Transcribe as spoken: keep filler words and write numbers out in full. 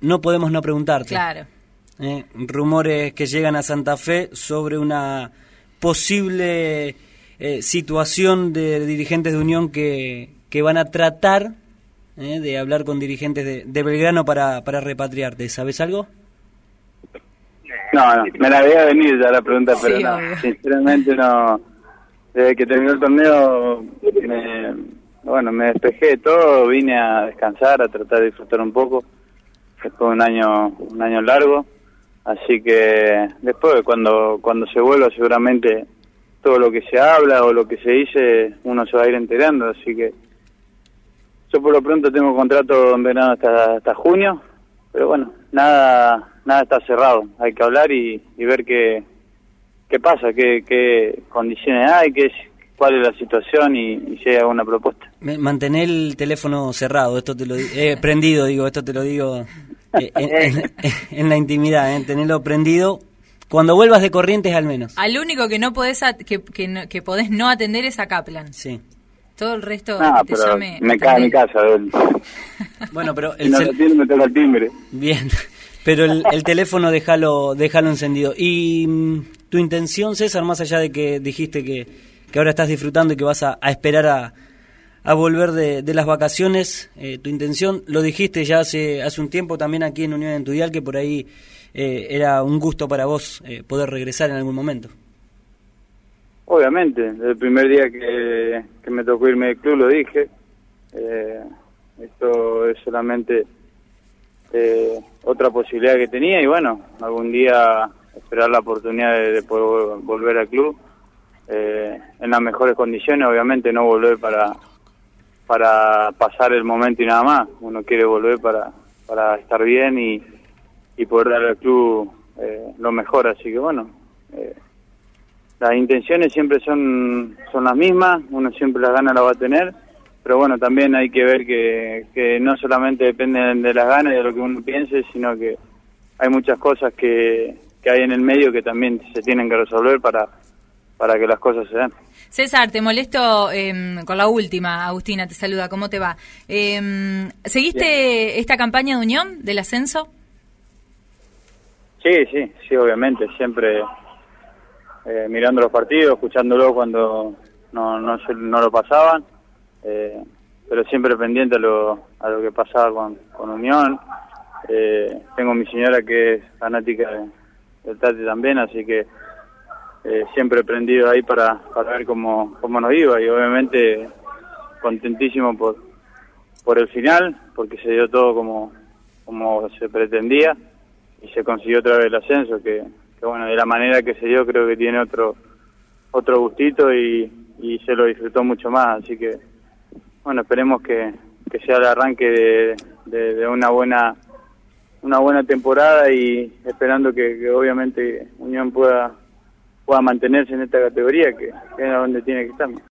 no podemos no preguntarte. Claro. Eh, rumores que llegan a Santa Fe sobre una posible eh, situación de dirigentes de Unión que, que van a tratar eh, de hablar con dirigentes de, de Belgrano para, para repatriarte. ¿Sabes algo? No, no, me la veía venir ya la pregunta, pero Sí, no, obvio. sinceramente no. Desde que terminó el torneo, me, bueno, me despejé de todo, vine a descansar, a tratar de disfrutar un poco. Después de un año, un año largo. Así que después cuando cuando se vuelva seguramente todo lo que se habla o lo que se dice uno se va a ir enterando, así que yo por lo pronto tengo contrato en verano hasta hasta junio, pero bueno, nada nada está cerrado, hay que hablar y, y ver qué qué pasa, qué, qué condiciones hay, qué es, cuál es la situación y, y si hay alguna propuesta. Mantener el teléfono cerrado, esto te lo di- eh, prendido, digo, esto te lo digo eh, en, en, en la intimidad, eh, tenerlo prendido cuando vuelvas de Corrientes al menos. Al único que no podés at- que, que, no, que podés no atender es a Kaplan. Sí. Todo el resto No, que te pero llame. me cae en mi casa. Él. Bueno, pero Si el no cel- lo tiene, me toca el timbre. bien, pero el, el teléfono déjalo, déjalo encendido. Y mm, tu intención, César, más allá de que dijiste que, que ahora estás disfrutando y que vas a, a esperar a, a volver de, de las vacaciones, eh, tu intención, lo dijiste ya hace, hace un tiempo también aquí en Unión Estudial, que por ahí eh, era un gusto para vos eh, poder regresar en algún momento. Obviamente, desde el primer día que, que me tocó irme del club lo dije. Eh, esto es solamente eh, otra posibilidad que tenía y bueno, algún día esperar la oportunidad de, de poder volver al club eh, en las mejores condiciones, obviamente no volver para para pasar el momento y nada más. Uno quiere volver para para estar bien y, y poder darle al club eh, lo mejor, así que bueno, eh, las intenciones siempre son son las mismas, uno siempre las ganas las va a tener, pero bueno, también hay que ver que, que no solamente dependen de las ganas y de lo que uno piense, sino que hay muchas cosas que, que hay en el medio que también se tienen que resolver para, para que las cosas se den. César, te molesto eh, con la última. Agustina te saluda, ¿cómo te va? Eh, ¿Seguiste Bien. esta campaña de Unión del ascenso? Sí, sí, sí, obviamente, siempre eh, mirando los partidos, escuchándolo cuando no no, se, no lo pasaban, eh, pero siempre pendiente a lo, a lo que pasaba con, con Unión. Eh, tengo mi señora que es fanática de, del Tati también, así que eh, siempre prendido ahí para, para ver cómo, cómo nos iba y obviamente contentísimo por por el final, porque se dio todo como, como se pretendía y se consiguió otra vez el ascenso, que, que bueno, de la manera que se dio creo que tiene otro otro gustito y, y se lo disfrutó mucho más, así que bueno, esperemos que, que sea el arranque de, de, de una buena una buena temporada y esperando que, que obviamente Unión pueda pueda mantenerse en esta categoría que, que es donde tiene que estar.